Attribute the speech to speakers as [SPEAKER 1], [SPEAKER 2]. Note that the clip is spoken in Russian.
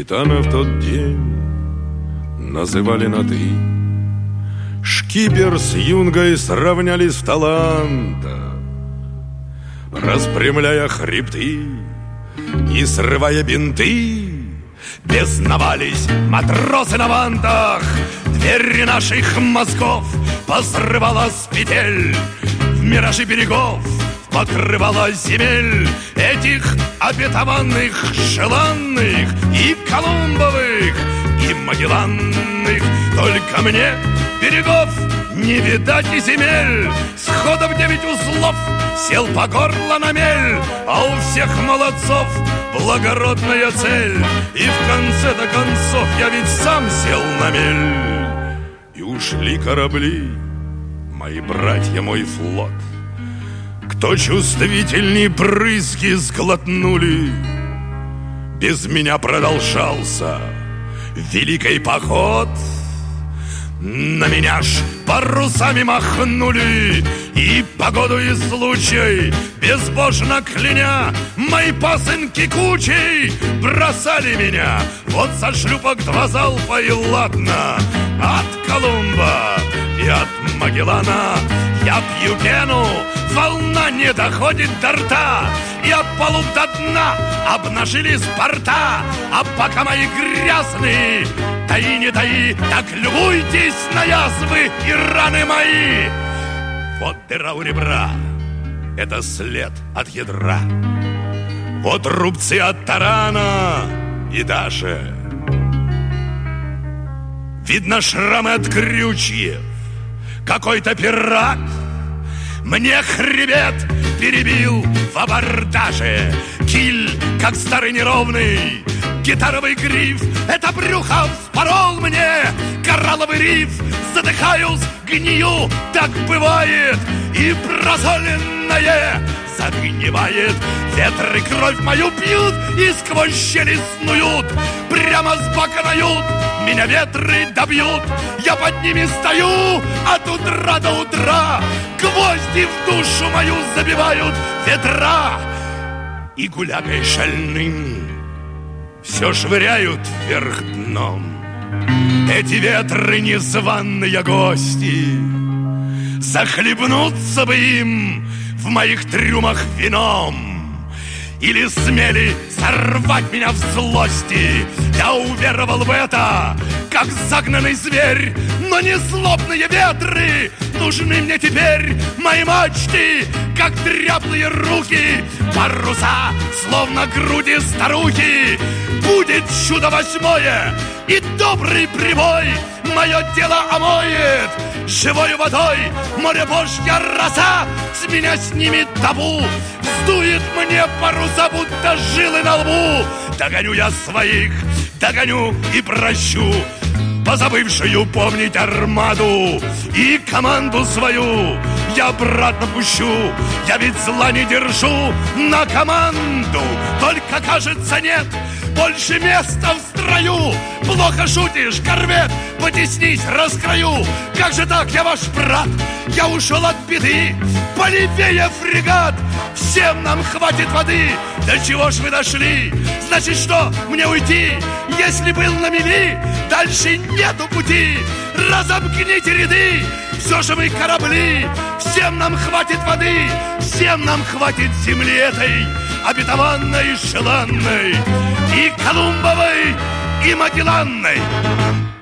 [SPEAKER 1] Капитана в тот день называли на «ты». Шкипер с юнгой сравнялись в талантах, распрямляя хребты и срывая бинты. Бесновались матросы на вантах, двери наших мозгов посрывала с петель. В миражи берегов покрывала земель этих обетованных, желанных и Колумбовых, и Магелланных. Только мне берегов не видать и земель. Схода в 9 узлов сел по горло на мель, а у всех молодцов благородная цель. И в конце-то концов я ведь сам сел на мель. И ушли корабли, мои братья, мой флот. Кто чувствительней брызги сглотнули, без меня продолжался великий поход. На меня ж парусами махнули, и погоду и случай безбожно кляня, мои пасынки кучей бросали меня. Вот со шлюпок 2 залпа и ладно. От Колумба и от Магеллана я пью пену, волна не доходит до рта, и от палуб до дна обнажились борта. А пока мои грязные, таи не таи, так любуйтесь на язвы и раны мои. Вот дыра у ребра, это след от ядра. Вот рубцы от тарана и даже видно шрамы от крючьев. Какой-то пират мне хребет перебил в абордаже. Киль, как старый неровный гитаровый гриф, это брюхо вспорол мне коралловый риф. Задыхаюсь, гнию, так бывает, и прозоленное загнивает. Ветры кровь мою пьют и сквозь щели снуют, прямо с бока дают, меня ветры добьют. Я под ними стою от утра до утра, гвозди в душу мою забивают ветра. И гулягой шальным все швыряют вверх дном эти ветры незваные гости. Захлебнуться бы им в моих трюмах вином, или смели сорвать меня в злости. Я уверовал в это, как загнанный зверь. Но не злобные ветры нужны мне теперь. Мои мачты, как дряблые руки, паруса, словно груди старухи. Будет чудо 8-е, и добрый прибой мое дело омоет живой водой. Море божья роса с меня снимет табу, вздует мне паруса, будто жилы на лбу. Догоню я своих, догоню и прощу позабывшую помнить армаду, и команду свою я обратно пущу. Я ведь зла не держу на команду, только, кажется, нет больше места в строю. Плохо шутишь, корвет, потеснись, раскрою. Как же так, я ваш брат, я ушел от беды. Полевее фрегат, всем нам хватит воды. До чего ж вы дошли? Значит, что, мне уйти? Если был на мели, дальше нету пути. Разомкните ряды, все же мы корабли. Всем нам хватит воды, всем нам хватит земли этой, обетованной, желанной, и Колумбовой, и Магелланной.